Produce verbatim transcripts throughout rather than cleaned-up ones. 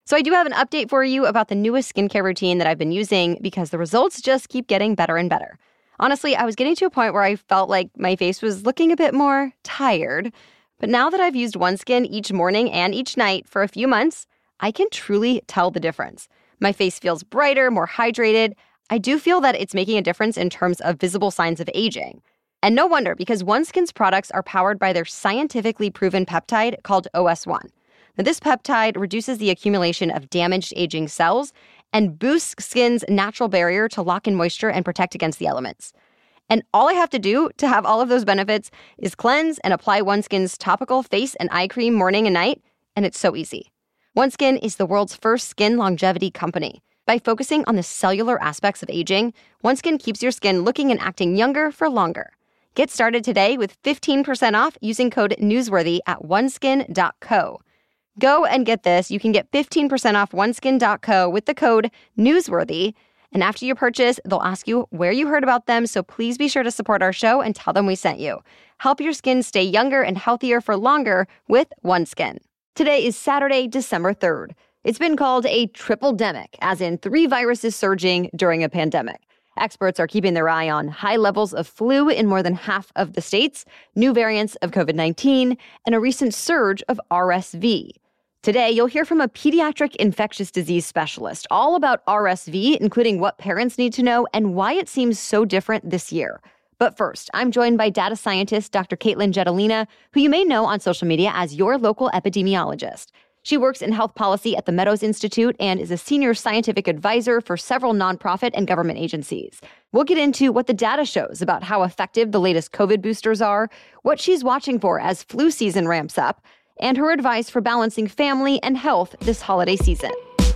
So I do have an update for you about the newest skincare routine that I've been using because the results just keep getting better and better. Honestly, I was getting to a point where I felt like my face was looking a bit more tired. But now that I've used OneSkin each morning and each night for a few months, I can truly tell the difference. My face feels brighter, more hydrated. I do feel that it's making a difference in terms of visible signs of aging. And no wonder, because OneSkin's products are powered by their scientifically proven peptide called O S one. Now, this peptide reduces the accumulation of damaged aging cells and boosts skin's natural barrier to lock in moisture and protect against the elements. And all I have to do to have all of those benefits is cleanse and apply OneSkin's topical face and eye cream morning and night, and it's so easy. OneSkin is the world's first skin longevity company. By focusing on the cellular aspects of aging, OneSkin keeps your skin looking and acting younger for longer. Get started today with fifteen percent off using code Newsworthy at oneskin dot co. Go and get this. You can get fifteen percent off oneskin dot co with the code Newsworthy. And after your purchase, they'll ask you where you heard about them, so please be sure to support our show and tell them we sent you. Help your skin stay younger and healthier for longer with OneSkin. Today is Saturday, December third. It's been called a triple-demic, as in three viruses surging during a pandemic. Experts are keeping their eye on high levels of flu in more than half of the states, new variants of covid nineteen, and a recent surge of R S V. Today, you'll hear from a pediatric infectious disease specialist all about R S V, including what parents need to know and why it seems so different this year. But first, I'm joined by data scientist Doctor Caitlin Jetelina, who you may know on social media as your local epidemiologist. She works in health policy at the Meadows Institute and is a senior scientific advisor for several nonprofit and government agencies. We'll get into what the data shows about how effective the latest COVID boosters are, what she's watching for as flu season ramps up, and her advice for balancing family and health this holiday season.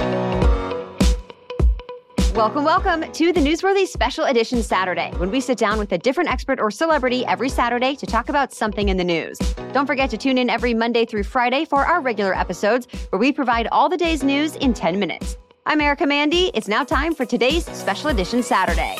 Welcome, welcome to the Newsworthy Special Edition Saturday, when we sit down with a different expert or celebrity every Saturday to talk about something in the news. Don't forget to tune in every Monday through Friday for our regular episodes, where we provide all the day's news in ten minutes. I'm Erica Mandy. It's now time for today's Special Edition Saturday.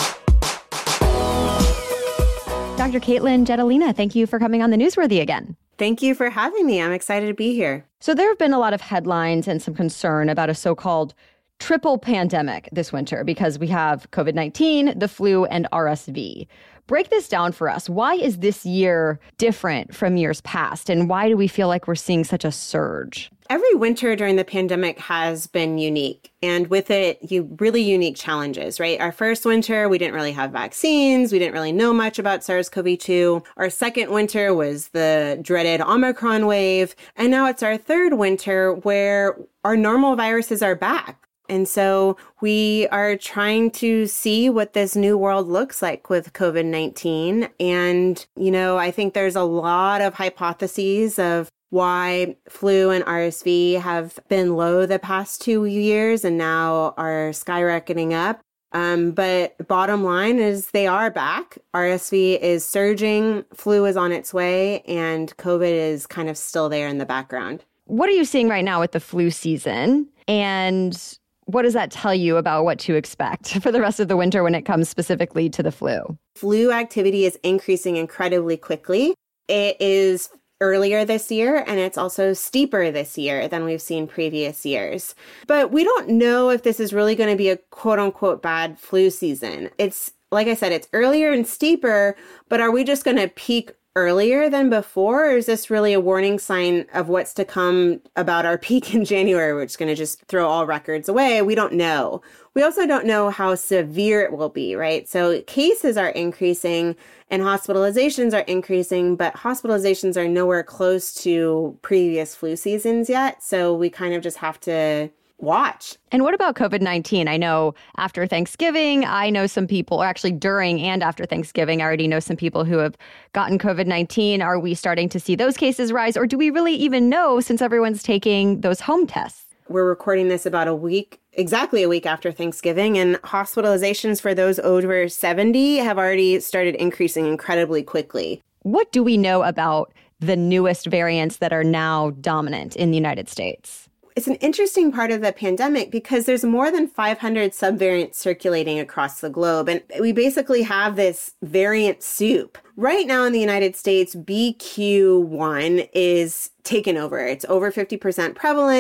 Doctor Caitlin Jetelina, thank you for coming on the Newsworthy again. Thank you for having me. I'm excited to be here. So there have been a lot of headlines and some concern about a so-called triple pandemic this winter because we have covid nineteen, the flu, and R S V. Break this down for us. Why is this year different from years past, and why do we feel like we're seeing such a surge? Every winter during the pandemic has been unique, and with it, you really unique challenges, right? Our first winter, we didn't really have vaccines. We didn't really know much about SARS-C o V two. Our second winter was the dreaded Omicron wave, and now it's our third winter where our normal viruses are back. And so we are trying to see what this new world looks like with covid nineteen. And, you know, I think there's a lot of hypotheses of why flu and R S V have been low the past two years and now are skyrocketing up. Um, but bottom line is they are back. R S V is surging, flu is on its way, and COVID is kind of still there in the background. What are you seeing right now with the flu season? And what does that tell you about what to expect for the rest of the winter when it comes specifically to the flu? Flu activity is increasing incredibly quickly. It is earlier this year, and it's also steeper this year than we've seen previous years. But we don't know if this is really going to be a quote-unquote bad flu season. It's, like I said, it's earlier and steeper, but are we just going to peak earlier than before, or is this really a warning sign of what's to come about our peak in January, which is going to just throw all records away? We don't know. We also don't know how severe it will be, right? So cases are increasing and hospitalizations are increasing, but hospitalizations are nowhere close to previous flu seasons yet. So we kind of just have to watch. And what about covid nineteen? I know after Thanksgiving, I know some people, or actually during and after Thanksgiving, I already know some people who have gotten covid nineteen. Are we starting to see those cases rise? Or do we really even know since everyone's taking those home tests? We're recording this about a week, exactly a week after Thanksgiving, and hospitalizations for those over seventy have already started increasing incredibly quickly. What do we know about the newest variants that are now dominant in the United States? It's an interesting part of the pandemic because there's more than five hundred subvariants circulating across the globe. And we basically have this variant soup. Right now in the United States, B Q one is taken over. It's over fifty percent prevalent.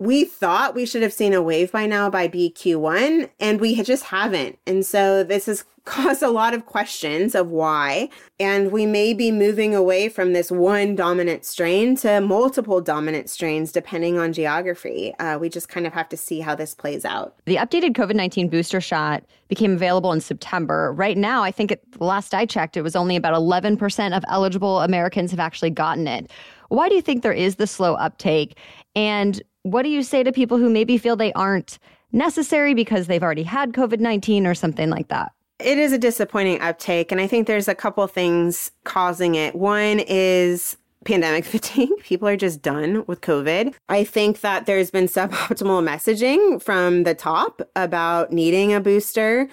we thought we should have seen a wave by now by B Q one, and we just haven't. And so this has caused a lot of questions of why. And we may be moving away from this one dominant strain to multiple dominant strains, depending on geography. Uh, we just kind of have to see how this plays out. The updated COVID nineteen booster shot became available in September. Right now, I think it, the last I checked, it was only about eleven percent of eligible Americans have actually gotten it. Why do you think there is the slow uptake? And what do you say to people who maybe feel they aren't necessary because they've already had COVID nineteen or something like that? It is a disappointing uptake, and I think there's a couple things causing it. One is pandemic fatigue. People are just done with COVID. I think that there's been suboptimal messaging from the top about needing a booster.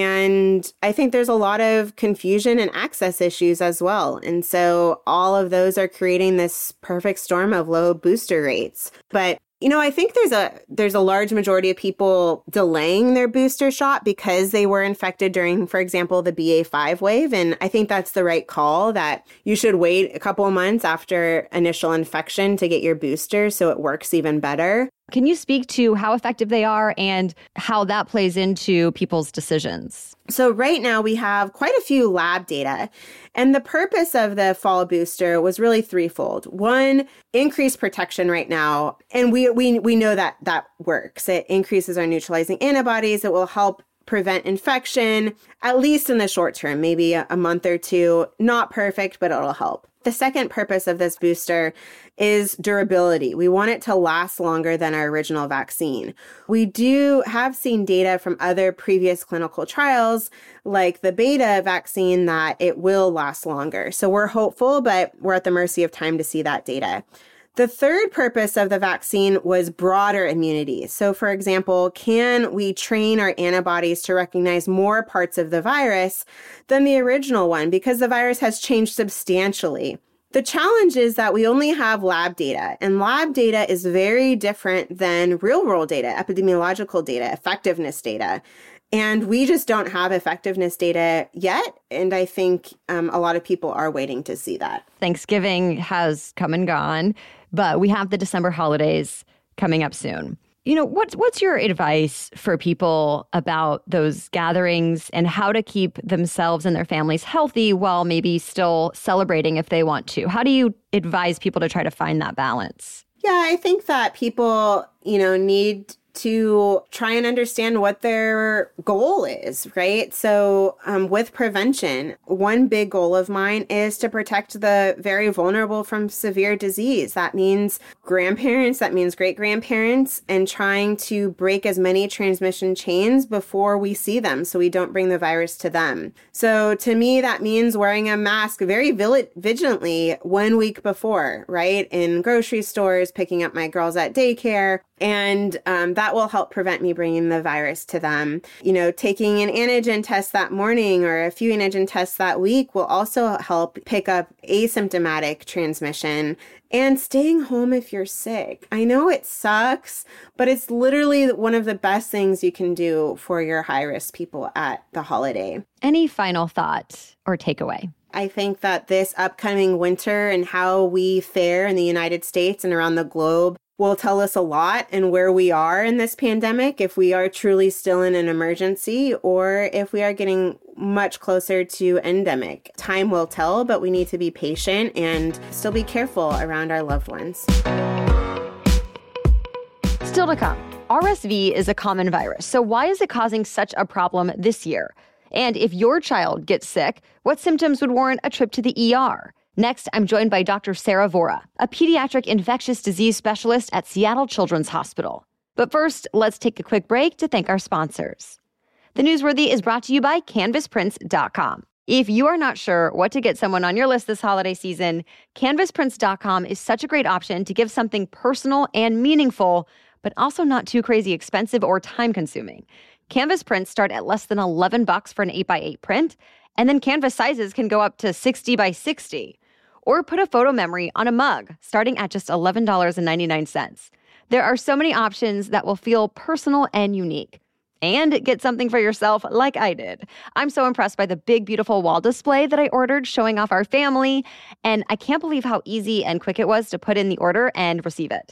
And I think there's a lot of confusion and access issues as well. And so all of those are creating this perfect storm of low booster rates. But you know, I think there's a there's a large majority of people delaying their booster shot because they were infected during, for example, the B A five wave. And I think that's the right call, that you should wait a couple of months after initial infection to get your booster so it works even better. Can you speak to how effective they are and how that plays into people's decisions? So right now we have quite a few lab data, and the purpose of the fall booster was really threefold. One, increased protection right now, and we we we know that that works. It increases our neutralizing antibodies. It will help prevent infection, at least in the short term, maybe a, a month or two. Not perfect, but it'll help. The second purpose of this booster is durability. We want it to last longer than our original vaccine. We do have seen data from other previous clinical trials, like the beta vaccine, that it will last longer. So we're hopeful, but we're at the mercy of time to see that data. The third purpose of the vaccine was broader immunity. So, for example, can we train our antibodies to recognize more parts of the virus than the original one, because the virus has changed substantially? The challenge is that we only have lab data, and lab data is very different than real-world data, epidemiological data, effectiveness data. And we just don't have effectiveness data yet. And I think um, a lot of people are waiting to see that. Thanksgiving has come and gone, but we have the December holidays coming up soon. You know, what's what's your advice for people about those gatherings and how to keep themselves and their families healthy while maybe still celebrating if they want to? How do you advise people to try to find that balance? Yeah, I think that people, you know, need to try and understand what their goal is, right? So um, with prevention, one big goal of mine is to protect the very vulnerable from severe disease. That means grandparents, that means great-grandparents, and trying to break as many transmission chains before we see them so we don't bring the virus to them. So to me, that means wearing a mask very vigilantly one week before, right? In grocery stores, picking up my girls at daycare. And um, that will help prevent me bringing the virus to them. You know, taking an antigen test that morning or a few antigen tests that week will also help pick up asymptomatic transmission. And staying home if you're sick. I know it sucks, but it's literally one of the best things you can do for your high-risk people at the holiday. Any final thought or takeaway? I think that this upcoming winter and how we fare in the United States and around the globe will tell us a lot in where we are in this pandemic, if we are truly still in an emergency or if we are getting much closer to endemic. Time will tell, but we need to be patient and still be careful around our loved ones. Still to come, R S V is a common virus. So why is it causing such a problem this year? And if your child gets sick, what symptoms would warrant a trip to the E R? Next, I'm joined by Doctor Sarah Vora, a pediatric infectious disease specialist at Seattle Children's Hospital. But first, let's take a quick break to thank our sponsors. The Newsworthy is brought to you by canvas prints dot com. If you are not sure what to get someone on your list this holiday season, canvas prints dot com is such a great option to give something personal and meaningful, but also not too crazy expensive or time-consuming. Canvas prints start at less than eleven bucks for an eight by eight print, and then canvas sizes can go up to sixty by sixty. Or put a photo memory on a mug, starting at just eleven dollars and ninety-nine cents. There are so many options that will feel personal and unique. And get something for yourself like I did. I'm so impressed by the big, beautiful wall display that I ordered showing off our family, and I can't believe how easy and quick it was to put in the order and receive it.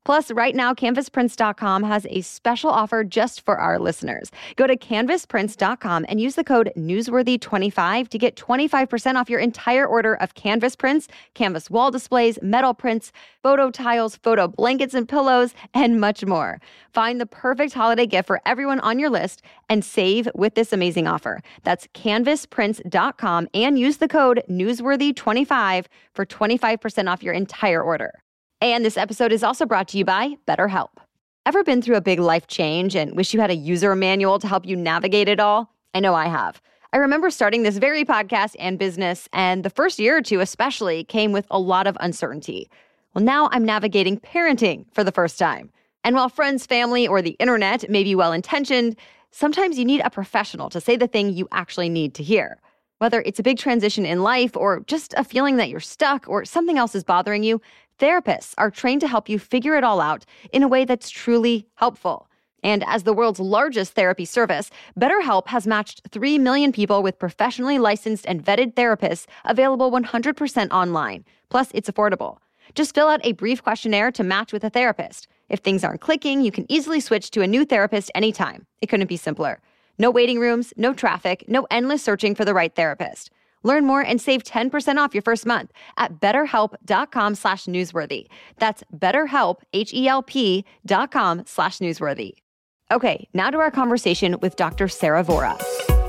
Plus, right now, canvas prints dot com has a special offer just for our listeners. Go to canvas prints dot com and use the code newsworthy twenty-five to get twenty-five percent off your entire order of canvas prints, canvas wall displays, metal prints, photo tiles, photo blankets and pillows, and much more. Find the perfect holiday gift for everyone on your list and save with this amazing offer. That's canvas prints dot com and use the code newsworthy twenty-five for twenty-five percent off your entire order. And this episode is also brought to you by BetterHelp. Ever been through a big life change and wish you had a user manual to help you navigate it all? I know I have. I remember starting this very podcast and business, and the first year or two especially came with a lot of uncertainty. Well, now I'm navigating parenting for the first time. And while friends, family, or the internet may be well-intentioned, sometimes you need a professional to say the thing you actually need to hear. Whether it's a big transition in life or just a feeling that you're stuck or something else is bothering you, therapists are trained to help you figure it all out in a way that's truly helpful. And as the world's largest therapy service, BetterHelp has matched three million people with professionally licensed and vetted therapists available one hundred percent online. Plus, it's affordable. Just fill out a brief questionnaire to match with a therapist. If things aren't clicking, you can easily switch to a new therapist anytime. It couldn't be simpler. No waiting rooms, no traffic, no endless searching for the right therapist. Learn more and save ten percent off your first month at betterhelp.com slash newsworthy. That's betterhelp, H-E-L-P dot com slash newsworthy. Okay, now to our conversation with Doctor Sarah Vora.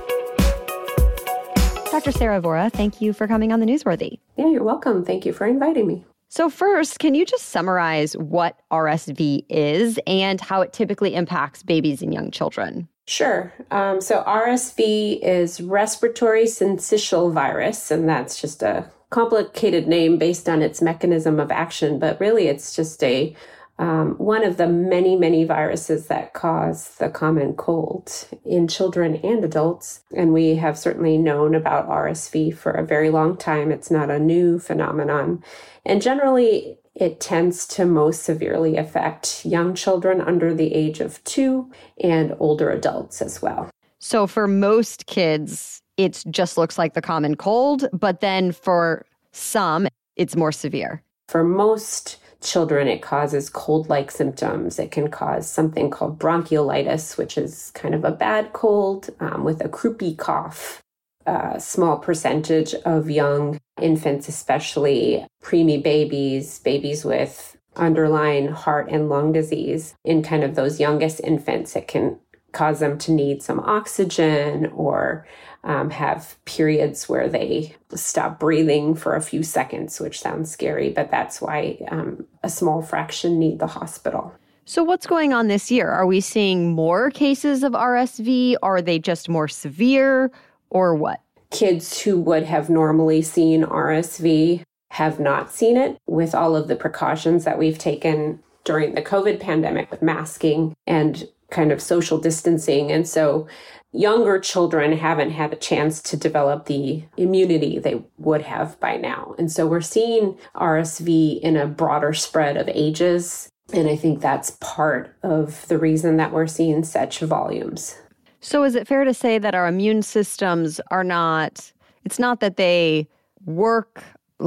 Doctor Sarah Vora, thank you for coming on the Newsworthy. Yeah, you're welcome. Thank you for inviting me. So first, can you just summarize what R S V is and how it typically impacts babies and young children? Sure. Um, so R S V is respiratory syncytial virus, and that's just a complicated name based on its mechanism of action, but really it's just a um, one of the many, many viruses that cause the common cold in children and adults. And we have certainly known about R S V for a very long time. It's not a new phenomenon. And generally, it tends to most severely affect young children under the age of two and older adults as well. So for most kids, it just looks like the common cold, but then for some, it's more severe. For most children, it causes cold-like symptoms. It can cause something called bronchiolitis, which is kind of a bad cold um, with a croupy cough. A small percentage of young infants, especially preemie babies, babies with underlying heart and lung disease, in kind of those youngest infants, it can cause them to need some oxygen or um, have periods where they stop breathing for a few seconds, which sounds scary, but that's why um, a small fraction need the hospital. So what's going on this year? Are we seeing more cases of R S V? Are they just more severe? Or what? Kids who would have normally seen R S V have not seen it with all of the precautions that we've taken during the COVID pandemic with masking and kind of social distancing. And so younger children haven't had a chance to develop the immunity they would have by now. And so we're seeing R S V in a broader spread of ages. And I think that's part of the reason that we're seeing such volumes. So is it fair to say that our immune systems are not, it's not that they work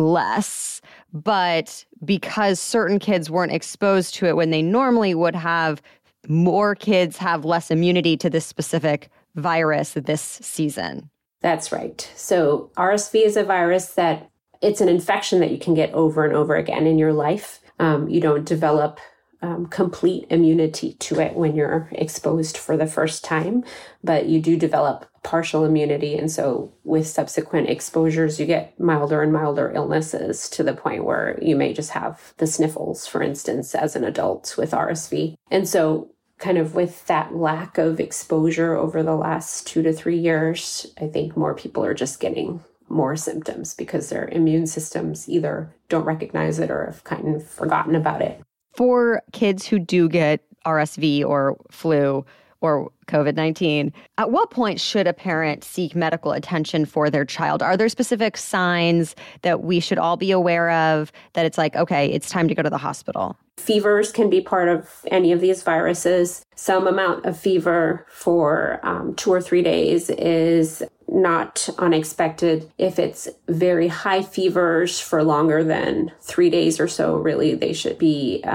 less, but because certain kids weren't exposed to it when they normally would have, more kids have less immunity to this specific virus this season? That's right. So R S V is a virus that it's an infection that you can get over and over again in your life. Um, you don't develop Um, complete immunity to it when you're exposed for the first time, but you do develop partial immunity. And so with subsequent exposures, you get milder and milder illnesses to the point where you may just have the sniffles, for instance, as an adult with R S V. And so kind of with that lack of exposure over the last two to three years, I think more people are just getting more symptoms because their immune systems either don't recognize it or have kind of forgotten about it. For kids who do get R S V or flu or COVID nineteen, at what point should a parent seek medical attention for their child? Are there specific signs that we should all be aware of that it's like, okay, it's time to go to the hospital? Fevers can be part of any of these viruses. Some amount of fever for um, two or three days is not unexpected. If it's very high fevers for longer than three days or so, really, they should be uh,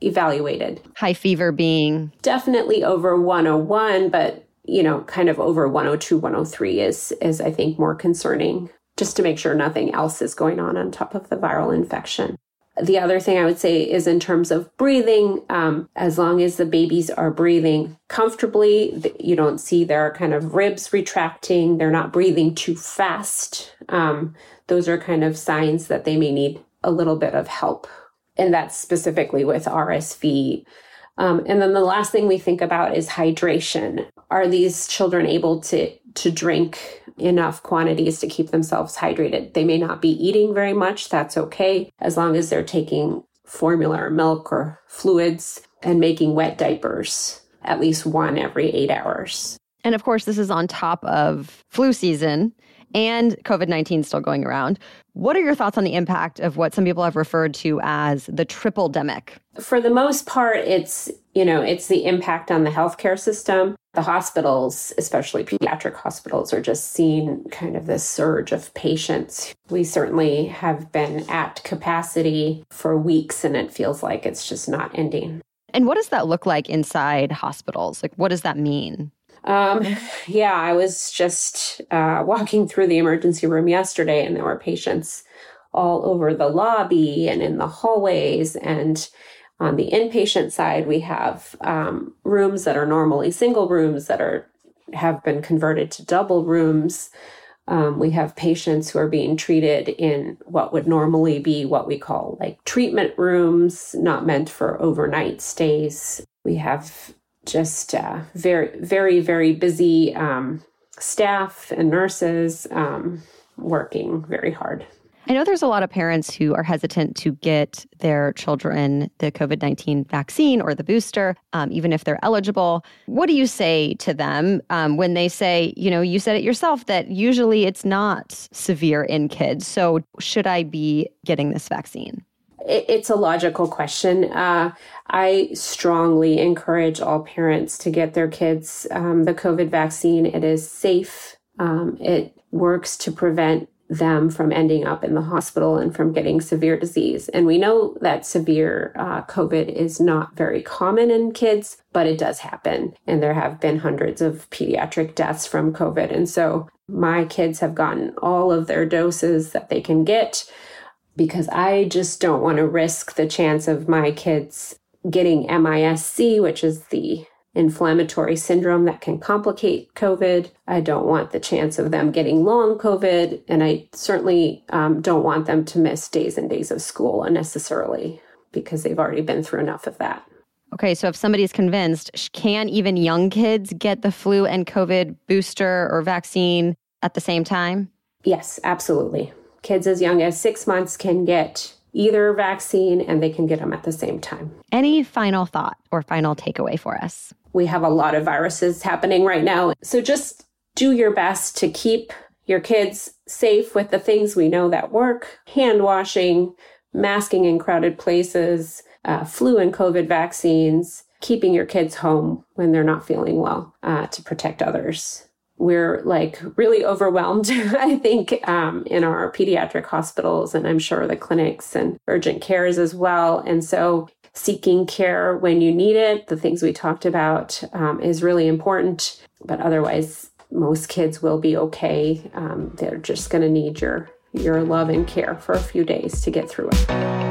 evaluated. High fever being? Definitely over one oh one, but, you know, kind of over one oh two, one oh three is, is I think, more concerning, just to make sure nothing else is going on on top of the viral infection. The other thing I would say is in terms of breathing, um, as long as the babies are breathing comfortably, you don't see their kind of ribs retracting, they're not breathing too fast. Um, those are kind of signs that they may need a little bit of help. And that's specifically with R S V. Um, and then the last thing we think about is hydration. Are these children able to, to drink enough quantities to keep themselves hydrated? They may not be eating very much. That's okay, as long as they're taking formula or milk or fluids and making wet diapers, at least one every eight hours. And of course, this is on top of flu season and COVID nineteen still going around. What are your thoughts on the impact of what some people have referred to as the triple-demic? For the most part, it's, you know, it's the impact on the healthcare system. The hospitals, especially pediatric hospitals, are just seeing kind of this surge of patients. We certainly have been at capacity for weeks, and it feels like it's just not ending. And what does that look like inside hospitals? Like, what does that mean? Um, yeah, I was just uh, walking through the emergency room yesterday, and there were patients all over the lobby and in the hallways. And on the inpatient side, we have um, rooms that are normally single rooms that are have been converted to double rooms. Um, we have patients who are being treated in what would normally be what we call like treatment rooms, not meant for overnight stays. We have just uh, very, very, very busy um, staff and nurses um, working very hard. I know there's a lot of parents who are hesitant to get their children the COVID nineteen vaccine or the booster, um, even if they're eligible. What do you say to them um, when they say, you know, you said it yourself, that usually it's not severe in kids. So should I be getting this vaccine? It's a logical question. Uh, I strongly encourage all parents to get their kids um, the COVID vaccine. It is safe. Um, it works to prevent them from ending up in the hospital and from getting severe disease. And we know that severe uh, COVID is not very common in kids, but it does happen. And there have been hundreds of pediatric deaths from COVID. And so my kids have gotten all of their doses that they can get, because I just don't want to risk the chance of my kids getting M I S C, which is the inflammatory syndrome that can complicate COVID. I don't want the chance of them getting long COVID, and I certainly um, don't want them to miss days and days of school unnecessarily, because they've already been through enough of that. Okay, so if somebody's convinced, can even young kids get the flu and COVID booster or vaccine at the same time? Yes, absolutely. Kids as young as six months can get either vaccine, and they can get them at the same time. Any final thought or final takeaway for us? We have a lot of viruses happening right now. So just do your best to keep your kids safe with the things we know that work: hand washing, masking in crowded places, uh, flu and COVID vaccines, keeping your kids home when they're not feeling well uh, to protect others. We're like really overwhelmed, I think, um, in our pediatric hospitals, and I'm sure the clinics and urgent cares as well. And so seeking care when you need it, the things we talked about, um, is really important. But otherwise, most kids will be okay. Um, they're just going to need your, your love and care for a few days to get through it.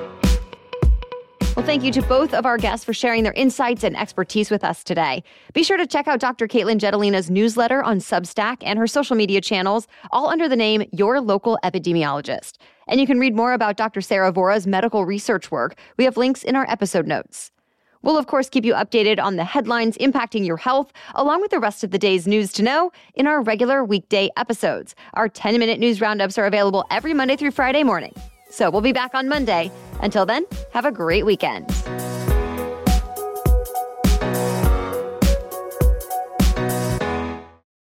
Well, thank you to both of our guests for sharing their insights and expertise with us today. Be sure to check out Doctor Caitlin Jetelina's newsletter on Substack and her social media channels, all under the name Your Local Epidemiologist. And you can read more about Doctor Sarah Vora's medical research work. We have links in our episode notes. We'll, of course, keep you updated on the headlines impacting your health, along with the rest of the day's news to know in our regular weekday episodes. Our ten-minute news roundups are available every Monday through Friday morning. So we'll be back on Monday. Until then, have a great weekend.